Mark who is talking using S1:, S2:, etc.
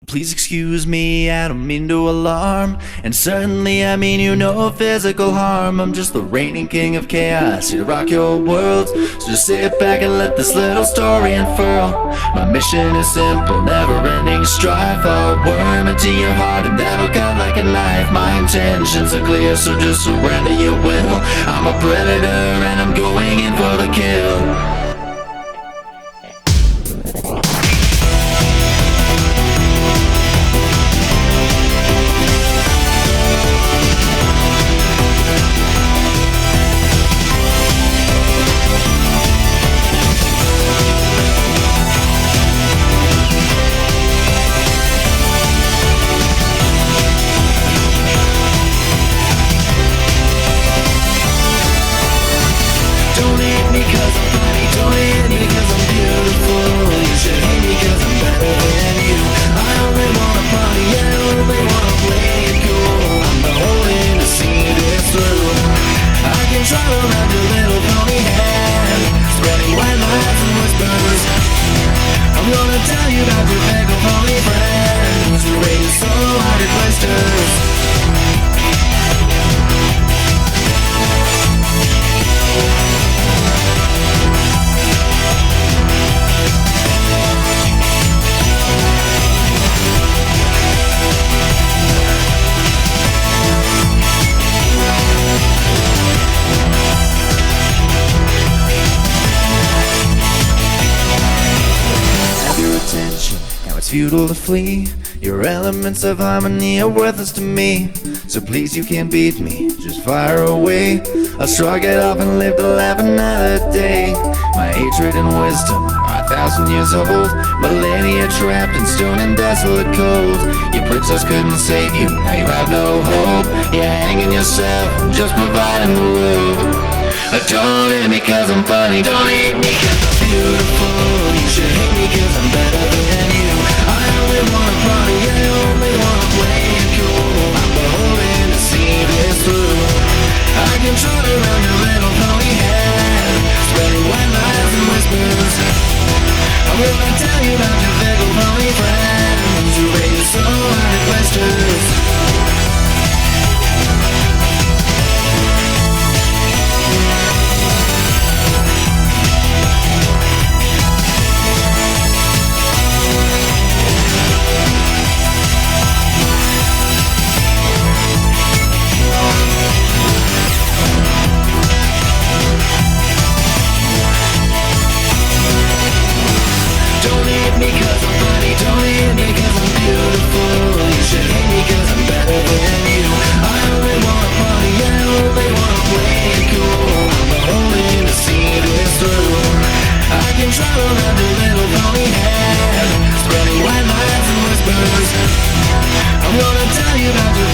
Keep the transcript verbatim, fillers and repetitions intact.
S1: Please excuse me, I don't mean to alarm. And certainly I mean you no physical harm. I'm just the reigning king of chaos, here to rock your world. So just sit back and let this little story unfurl. My mission is simple, never-ending strife. I'll worm into your heart and that'll cut like a knife. My intentions are clear, so just surrender your will. I'm a predator and I'm going in for the kill. Now it's futile to flee. Your elements of harmony are worthless to me. So please, you can't beat me, just fire away. I'll shrug it off and live to laugh another day. My hatred and wisdom are a thousand years old, millennia trapped in stone and desolate cold. Your princess couldn't save you, now you have no hope. You're hanging yourself, just providing the rope. Don't hate me cause I'm funny, don't hate me cause I'm beautiful. You should hate me cause I'm better than you. I only wanna party, I only wanna play it cool. I'm beholden to see this through. I can trot around your little pony head, spreading white lies and whispers. I'm gonna tell you about your fickle pony friends who raise you so hard at questions. I'm gonna tell you about your